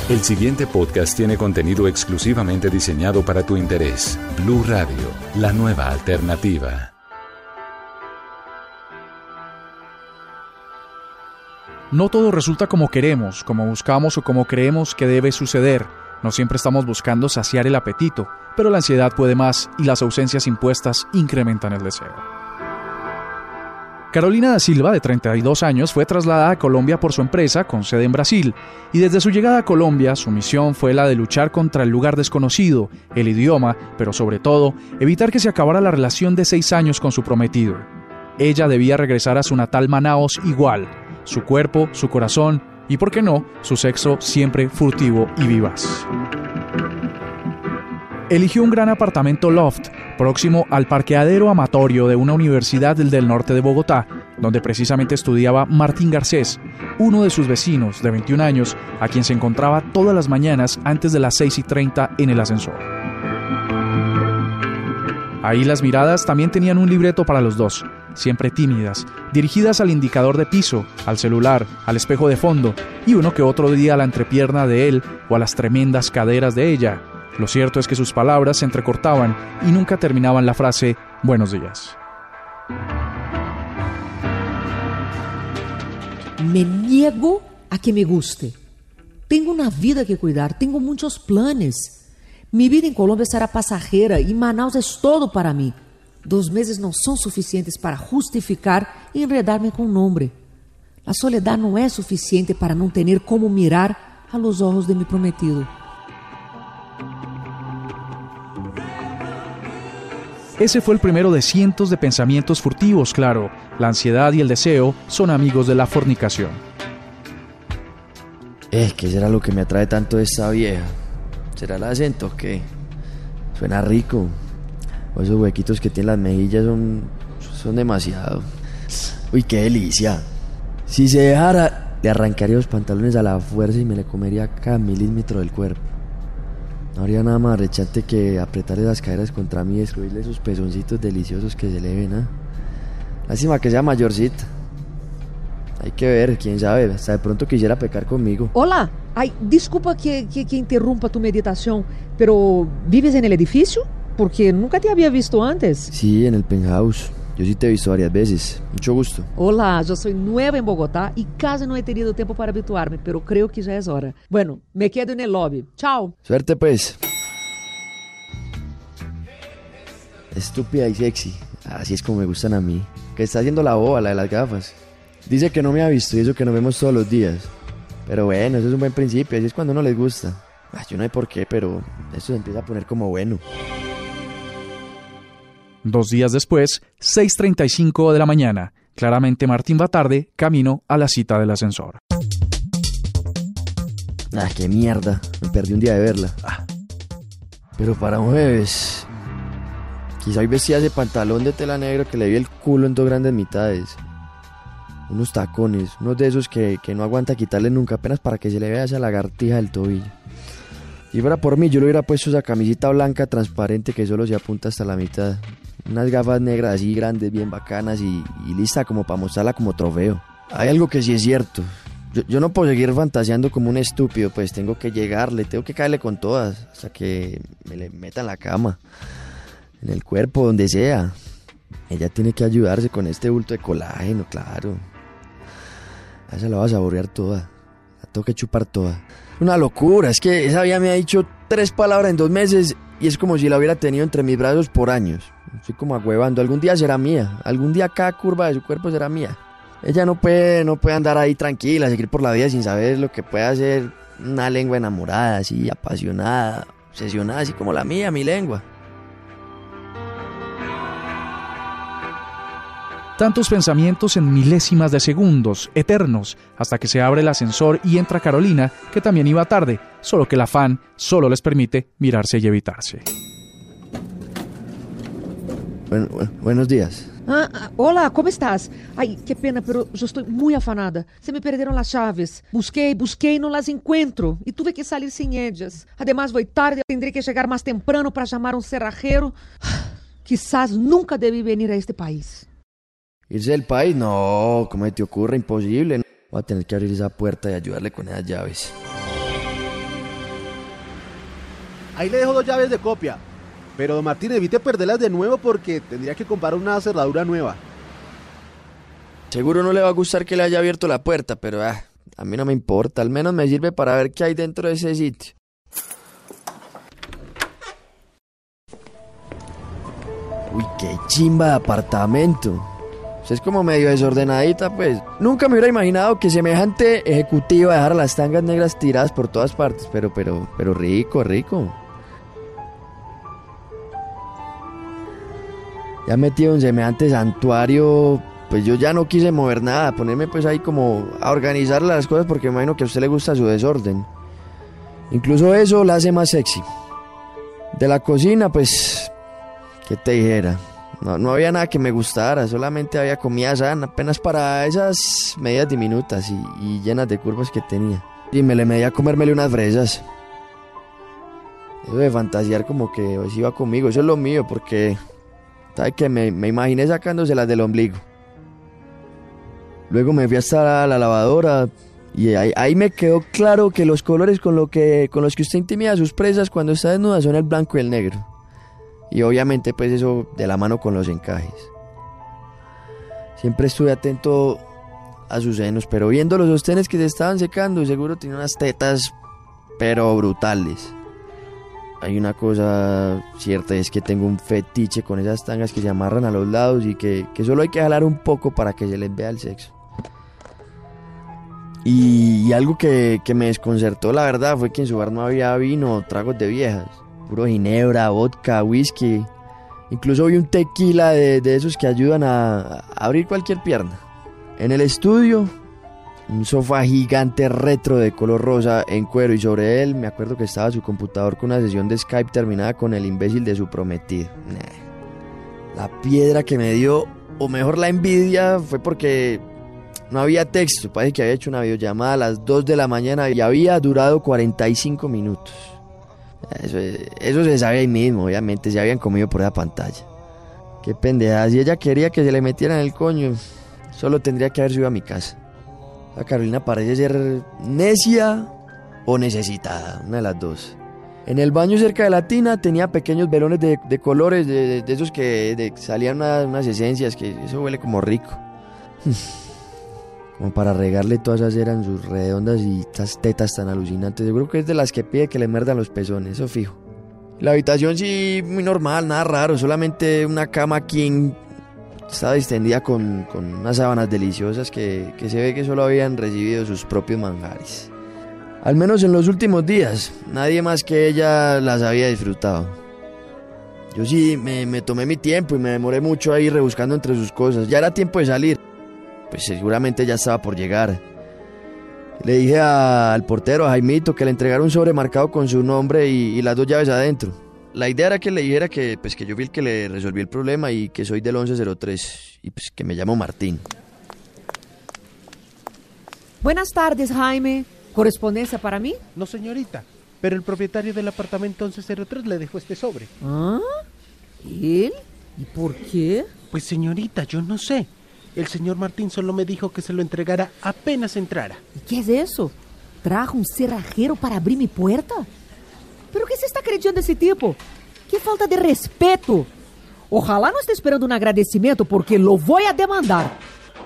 El siguiente podcast tiene contenido exclusivamente diseñado para tu interés. Blue Radio, la nueva alternativa. No todo resulta como queremos, como buscamos o como creemos que debe suceder. No siempre estamos buscando saciar el apetito, pero la ansiedad puede más y las ausencias impuestas incrementan el deseo. Carolina da Silva, de 32 años, fue trasladada a Colombia por su empresa, con sede en Brasil, y desde su llegada a Colombia, su misión fue la de luchar contra el lugar desconocido, el idioma, pero sobre todo, evitar que se acabara la relación de 6 años con su prometido. Ella debía regresar a su natal Manaos igual, su cuerpo, su corazón y, por qué no, su sexo siempre furtivo y vivaz. Eligió un gran apartamento loft, próximo al parqueadero amatorio de una universidad del norte de Bogotá, donde precisamente estudiaba Martín Garcés, uno de sus vecinos de 21 años, a quien se encontraba todas las mañanas antes de las 6:30 en el ascensor. Ahí las miradas también tenían un libreto para los dos, siempre tímidas, dirigidas al indicador de piso, al celular, al espejo de fondo y uno que otro día a la entrepierna de él o a las tremendas caderas de ella. Lo cierto es que sus palabras se entrecortaban y nunca terminaban la frase «buenos días». Me niego a que me guste. Tengo una vida que cuidar, tengo muchos planes. Mi vida en Colombia será pasajera y Manaus es todo para mí. 2 meses no son suficientes para justificar y enredarme con un hombre. La soledad no es suficiente para no tener cómo mirar a los ojos de mi prometido. Ese fue el primero de cientos de pensamientos furtivos, claro. La ansiedad y el deseo son amigos de la fornicación. ¿Qué será lo que me atrae tanto de esta vieja? ¿Será el acento o qué? Suena rico. O esos huequitos que tienen las mejillas son demasiado. Uy, qué delicia. Si se dejara, le arrancaría los pantalones a la fuerza y me le comería cada milímetro del cuerpo. No habría nada más rechante que apretar esas caderas contra mí y destruirle esos pezoncitos deliciosos que se le ven, ¿eh? Lástima que sea mayorcita. Hay que ver, quién sabe, hasta de pronto quisiera pecar conmigo. Hola, ay, disculpa que interrumpa tu meditación, pero ¿vives en el edificio? Porque nunca te había visto antes. Sí, en el penthouse. Yo sí te he visto varias veces. Mucho gusto. Hola, yo soy nueva en Bogotá y casi no he tenido tiempo para habituarme, pero creo que ya es hora. Bueno, me quedo en el lobby. Chao. Suerte, pues. Estúpida y sexy. Así es como me gustan a mí. Que está haciendo la boba, la de las gafas. Dice que no me ha visto y eso que nos vemos todos los días. Pero bueno, eso es un buen principio. Así es cuando uno les gusta. Yo no sé por qué, pero esto se empieza a poner como bueno. 2 días después, 6:35 de la mañana. Claramente Martín va tarde, camino a la cita del ascensor. Qué mierda. Me perdí un día de verla. Pero para un jueves. Quizá hoy vestía ese pantalón de tela negro que le vi el culo en 2 grandes mitades. Unos tacones, unos de esos que no aguanta quitarle nunca, apenas para que se le vea esa lagartija del tobillo. Si fuera por mí, yo le hubiera puesto esa camisita blanca transparente que solo se apunta hasta la mitad. Unas gafas negras así grandes, bien bacanas y lista como para mostrarla como trofeo. Hay algo que sí es cierto. Yo no puedo seguir fantaseando como un estúpido, pues tengo que llegarle, tengo que caerle con todas, hasta que me le meta en la cama, en el cuerpo, donde sea. Ella tiene que ayudarse con este bulto de colágeno, claro. Ya se la va a saborear toda, la tengo que chupar toda. Una locura, es que esa vieja me ha dicho 3 palabras en 2 meses y es como si la hubiera tenido entre mis brazos por años. Estoy como agüevando, algún día será mía, algún día cada curva de su cuerpo será mía. Ella no puede andar ahí tranquila, seguir por la vida sin saber lo que puede hacer una lengua enamorada, así apasionada, obsesionada, así como la mía, mi lengua. Tantos pensamientos en milésimas de segundos, eternos, hasta que se abre el ascensor y entra Carolina, que también iba tarde, solo que el afán solo les permite mirarse y evitarse. Buenos días. Hola, ¿cómo estás? Ay, qué pena, pero yo estoy muy afanada. Se me perdieron las llaves. Busqué y no las encuentro. Y tuve que salir sin ellas. Además, voy tarde, tendré que llegar más temprano para llamar a un cerrajero. Quizás nunca debí venir a este país. ¿Irse del país? No, ¿cómo te ocurre? Imposible. Voy a tener que abrir esa puerta y ayudarle con esas llaves. Ahí le dejo 2 llaves de copia. Pero don Martín, evite perderlas de nuevo porque tendría que comprar una cerradura nueva. Seguro no le va a gustar que le haya abierto la puerta, pero a mí no me importa. Al menos me sirve para ver qué hay dentro de ese sitio. Uy, qué chimba de apartamento. Es como medio desordenadita, pues. Nunca me hubiera imaginado que semejante ejecutiva dejara las tangas negras tiradas por todas partes, pero rico, rico. Ya metido en semejante santuario, pues yo ya no quise mover nada, ponerme pues ahí como a organizar las cosas porque me imagino que a usted le gusta su desorden. Incluso eso la hace más sexy. De la cocina, pues, ¿qué te dijera? No había nada que me gustara, solamente había comida sana, apenas para esas medidas diminutas y llenas de curvas que tenía. Y me le medía a comérmele unas fresas. Eso de fantasear como que hoy iba conmigo, eso es lo mío, porque ¿sabe qué? Me imaginé sacándoselas del ombligo. Luego me fui hasta la lavadora y ahí me quedó claro que los colores con los que usted intimida a sus presas cuando está desnuda son el blanco y el negro. Y obviamente pues eso de la mano con los encajes. Siempre estuve atento a sus senos, pero viendo los sostenes que se estaban secando, seguro tenía unas tetas, pero brutales. Hay una cosa cierta, es que tengo un fetiche con esas tangas que se amarran a los lados y que solo hay que jalar un poco para que se les vea el sexo. Y algo que me desconcertó, la verdad, fue que en su bar no había vino o tragos de viejas. Puro ginebra, vodka, whisky. Incluso vi un tequila de esos que ayudan a abrir cualquier pierna. En el estudio, un sofá gigante retro de color rosa en cuero y sobre él me acuerdo que estaba su computador con una sesión de Skype terminada con el imbécil de su prometido. La piedra que me dio, o mejor la envidia, fue porque no había texto. Parece que había hecho una videollamada a las 2 de la mañana y había durado 45 minutos. Eso se sabe ahí mismo, obviamente, se habían comido por esa pantalla. Qué pendejada, si ella quería que se le metieran el coño, solo tendría que haber subido a mi casa. La Carolina parece ser necia o necesitada, una de las dos. En el baño cerca de la tina tenía pequeños velones de colores, de esos que salían unas esencias, que eso huele como rico. Como para regarle todas esas eran sus redondas y estas tetas tan alucinantes. Seguro que es de las que pide que le muerdan los pezones, eso fijo. La habitación sí, muy normal, nada raro, solamente una cama king. Estaba extendida con unas sábanas deliciosas que se ve que solo habían recibido sus propios manjares. Al menos en los últimos días, nadie más que ella las había disfrutado. Yo sí me tomé mi tiempo y me demoré mucho ahí rebuscando entre sus cosas. Ya era tiempo de salir. Pues seguramente ya estaba por llegar. Le dije al portero, a Jaimito, que le entregara un sobre marcado con su nombre y las 2 llaves adentro. La idea era que le dijera que yo fui el que le resolví el problema y que soy del 1103 y pues que me llamo Martín. Buenas tardes, Jaime. ¿Correspondencia para mí? No, señorita, pero el propietario del apartamento 1103 le dejó este sobre. ¿Ah? ¿Él? ¿Y por qué? Pues señorita, yo no sé. El señor Martín solo me dijo que se lo entregara apenas entrara. ¿Y qué es eso? ¿Trajo un cerrajero para abrir mi puerta? ¿Pero qué se está creyendo ese tipo? ¡Qué falta de respeto! Ojalá no esté esperando un agradecimiento porque lo voy a demandar.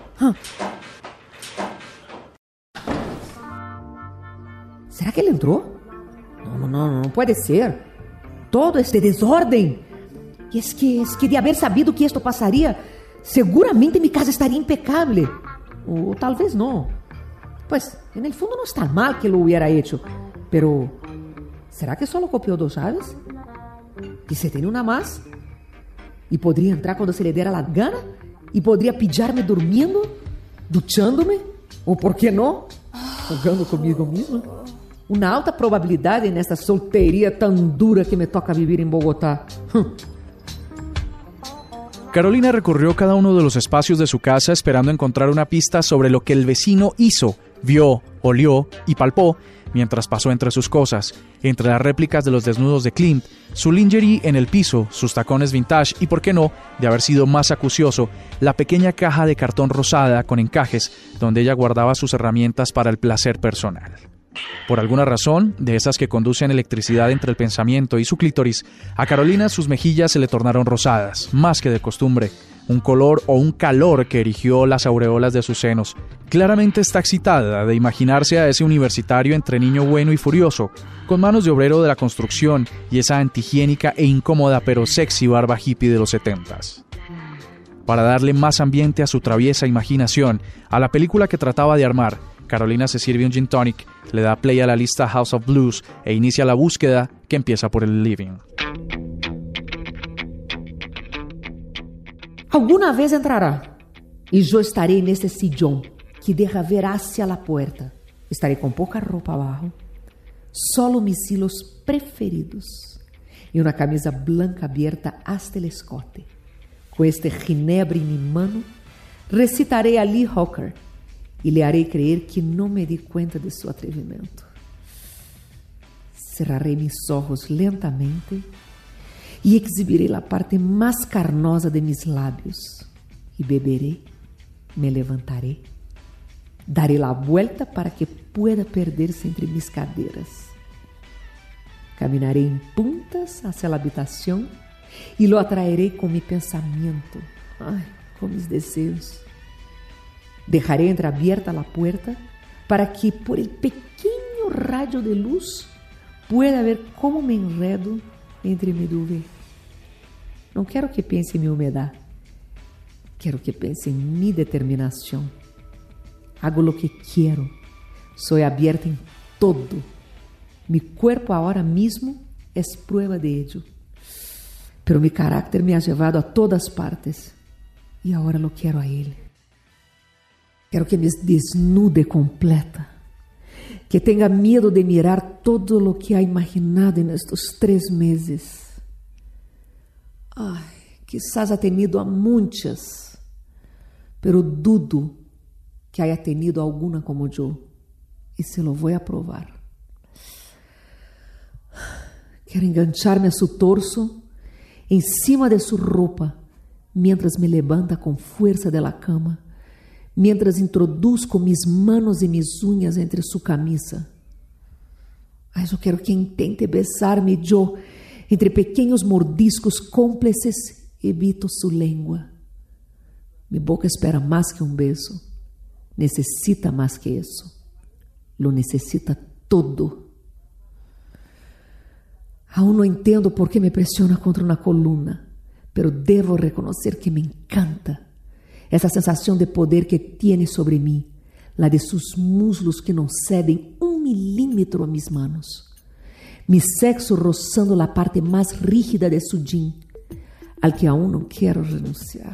¿Será que él entró? No puede ser. Todo este desorden. Y es que de haber sabido que esto pasaría, seguramente mi casa estaría impecable. O tal vez no. Pues, en el fondo no está mal que lo hubiera hecho. Pero, ¿será que solo copió 2 llaves? ¿Y se tiene una más? ¿Y podría entrar cuando se le diera la gana? ¿Y podría pillarme durmiendo? ¿Duchándome? ¿O por qué no? Jugando conmigo mismo. Una alta probabilidad en esta soltería tan dura que me toca vivir en Bogotá. Carolina recorrió cada uno de los espacios de su casa esperando encontrar una pista sobre lo que el vecino hizo, vio, olió y palpó mientras pasó entre sus cosas, entre las réplicas de los desnudos de Clint, su lingerie en el piso, sus tacones vintage y, por qué no, de haber sido más acucioso, la pequeña caja de cartón rosada con encajes donde ella guardaba sus herramientas para el placer personal. Por alguna razón, de esas que conducen electricidad entre el pensamiento y su clítoris, a Carolina sus mejillas se le tornaron rosadas, más que de costumbre, un color o un calor que erigió las aureolas de sus senos. Claramente está excitada de imaginarse a ese universitario entre niño bueno y furioso, con manos de obrero de la construcción y esa antihigiénica e incómoda pero sexy barba hippie de los 70s. Para darle más ambiente a su traviesa imaginación, a la película que trataba de armar, Carolina se sirve un gin tonic, le da play a la lista House of Blues e inicia la búsqueda que empieza por el living. Alguna vez entrará e eu estarei nesse sillón que deja ver hacia la puerta. Estarei com pouca roupa abaixo, solo mis hilos preferidos e uma camisa blanca aberta hasta el escote. Com este ginebra em mi mano, recitarei a Lee Hooker e lhe harei creer que não me di cuenta de seu atrevimento. Cerrarei mis ojos lentamente e exibirei a parte mais carnosa de mis lábios. E beberei, me levantarei, darei a vuelta para que pueda perder-se entre mis cadeiras. Caminarei em puntas hacia a habitação e lo atraerei com mi pensamento, com mis desejos. Dejarei entreabierta a puerta para que por el pequeno rayo de luz pueda ver como me enredo entre mi duvet. Não quero que pense em minha humedade. Quero que pense em mi determinação. Hago lo que quero. Soy abierta em todo. Mi cuerpo ahora mismo es prueba de ello. Pero mi carácter me ha llevado a todas partes. E agora lo quero a ele. Quero que me desnude completa. Que tenga miedo de mirar todo lo que ha imaginado en estos 3 meses. Quizás ha tenido a muitas, pero dudo que haya tenido alguna como yo, e se lo voy a provar. Quero engancharme a su torso, encima de su ropa, mientras me levanta com força de la cama, mientras introduzco mis manos e mis uñas entre su camisa. Eu quero que intente besar-me e eu, entre pequenos mordiscos cúmplices, evito su lengua. Mi boca espera mais que beijo. Necessita mais que isso. Lo necessita todo. Aún não entendo por que me pressiona contra uma coluna, pero devo reconhecer que me encanta essa sensação de poder que tiene sobre mim, la de sus muslos que não cedem 1 milímetro a mis manos. Mi sexo rozando a parte mais rígida de su jean, al que aún não quero renunciar.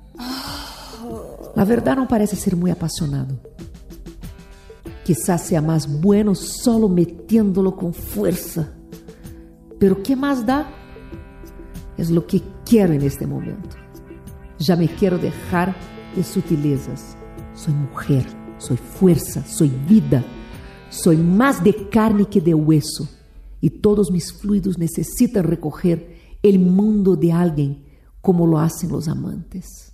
La verdad não parece ser muito apasionado. Quizás sea más bueno solo metiéndolo con fuerza. Pero ¿qué más da? Es lo que quiero en este momento. Ya me quiero dejar de sutilezas. Soy mujer, soy fuerza, soy vida. Soy más de carne que de hueso. Y todos mis fluidos necesitan recoger el mundo de alguien como lo hacen los amantes.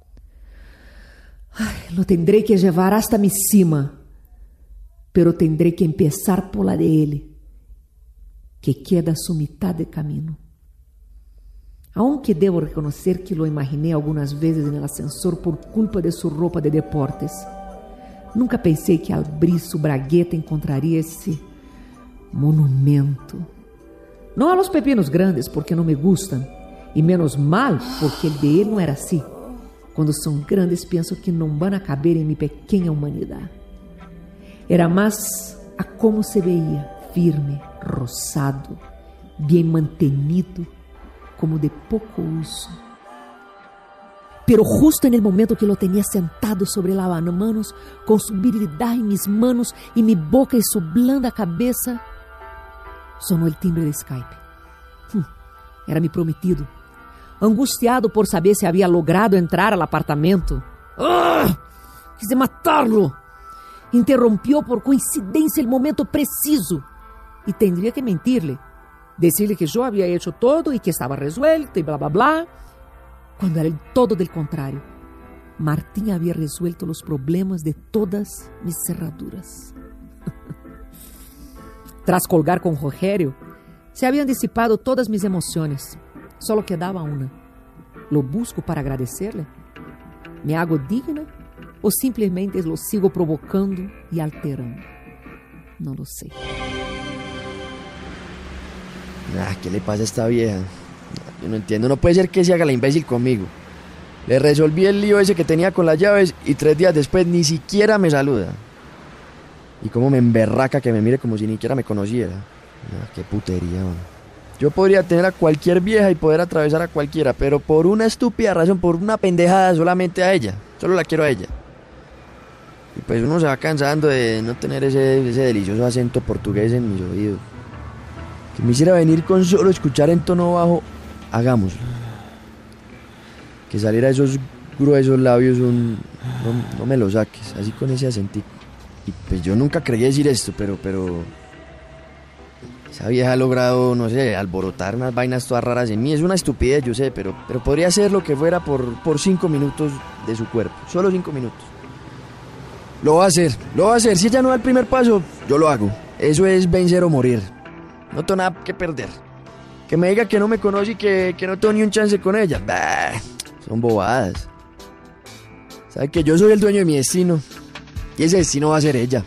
Lo tendré que llevar hasta mi cima, pero tendré que empezar por la de él, que queda a su mitad de camino. Aunque debo reconocer que lo imaginé algunas veces en el ascensor por culpa de su ropa de deportes, nunca pensei que al abrir su bragueta encontraría ese monumento. No a los pepinos grandes porque no me gustan, y menos mal porque el de él no era así. Quando são grandes, penso que não vão caber em minha pequena humanidade. Era mais a como se veía, firme, rosado, bem mantenido, como de pouco uso. Pero justo en el momento que lo tenía sentado sobre lavamanos, com su virilidade em mis manos e mi boca e su blanda cabeça, sonó el timbre de Skype. Era mi prometido. Angustiado por saber se havia logrado entrar al apartamento. Quise matarlo. Interrompió por coincidência el momento preciso. E tendría que mentirle. Decirle que yo había hecho todo y que estaba resuelto y bla, bla, bla. Cuando era el todo del contrario. Martín había resuelto los problemas de todas mis cerraduras. Tras colgar con Rogério, se habían disipado todas mis emociones. Solo quedaba una. ¿Lo busco para agradecerle? ¿Me hago digna? ¿O simplemente lo sigo provocando y alterando? No lo sé. ¿Qué le pasa a esta vieja? Yo no entiendo, no puede ser que se haga la imbécil conmigo. Le resolví el lío ese que tenía con las llaves y 3 días después ni siquiera me saluda. Y cómo me emberraca que me mire como si ni siquiera me conociera. Qué putería, man. Yo podría tener a cualquier vieja y poder atravesar a cualquiera, pero por una estúpida razón, por una pendejada, solamente a ella. Solo la quiero a ella. Y pues uno se va cansando de no tener ese delicioso acento portugués en mis oídos. Que me hiciera venir con solo escuchar en tono bajo, hagámoslo. Que saliera esos gruesos labios no me lo saques, así con ese acentico. Y pues yo nunca creí decir esto, pero esa vieja ha logrado, no sé, alborotar unas vainas todas raras en mí. Es una estupidez, yo sé, pero podría ser lo que fuera por 5 minutos de su cuerpo, solo 5 minutos. Lo va a hacer, si ella no da el primer paso, yo lo hago. Eso es vencer o morir. No tengo nada que perder. Que me diga que no me conoce y que no tengo ni un chance con ella. Bah, son bobadas. Sabe que yo soy el dueño de mi destino. Y ese destino va a ser ella.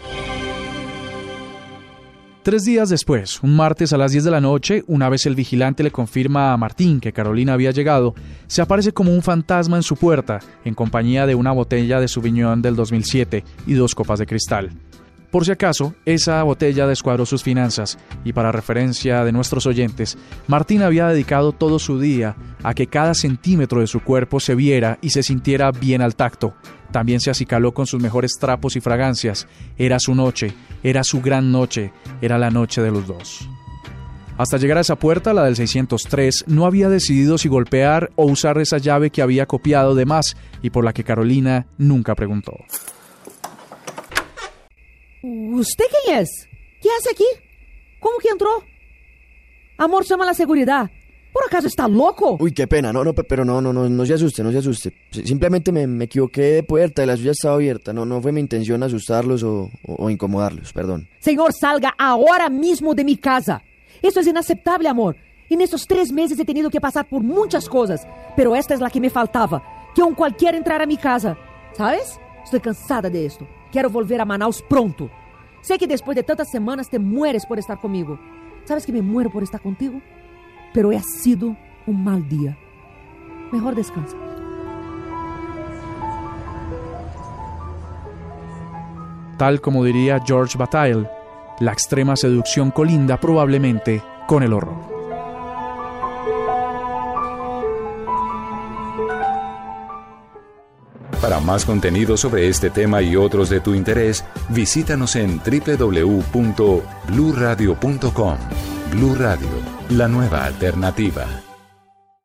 3 días después, un martes a las 10 de la noche, una vez el vigilante le confirma a Martín que Carolina había llegado, se aparece como un fantasma en su puerta, en compañía de una botella de Sauvignon del 2007 y 2 copas de cristal. Por si acaso, esa botella descuadró sus finanzas, y para referencia de nuestros oyentes, Martín había dedicado todo su día a que cada centímetro de su cuerpo se viera y se sintiera bien al tacto. También se acicaló con sus mejores trapos y fragancias. Era su noche, era su gran noche, era la noche de los dos. Hasta llegar a esa puerta, la del 603, no había decidido si golpear o usar esa llave que había copiado de más y por la que Carolina nunca preguntó. ¿Usted quién es? ¿Qué hace aquí? ¿Cómo que entró? Amor, llama a la seguridad. ¿Por acaso está loco? Uy, qué pena, pero no se asuste. Simplemente me equivoqué de puerta y la suya estaba abierta. No fue mi intención asustarlos o incomodarlos, perdón. Señor, salga ahora mismo de mi casa. Esto es inaceptable, amor. En estos 3 meses he tenido que pasar por muchas cosas, pero esta es la que me faltaba, que aún cualquiera entrara a mi casa. ¿Sabes? Estoy cansada de esto. Quiero volver a Manaus pronto. Sé que después de tantas semanas te mueres por estar conmigo. ¿Sabes que me muero por estar contigo? Pero ha sido un mal día. Mejor descansa. Tal como diría George Bataille, la extrema seducción colinda probablemente con el horror. Para más contenido sobre este tema y otros de tu interés, visítanos en www.bluradio.com. Blu Radio, la nueva alternativa.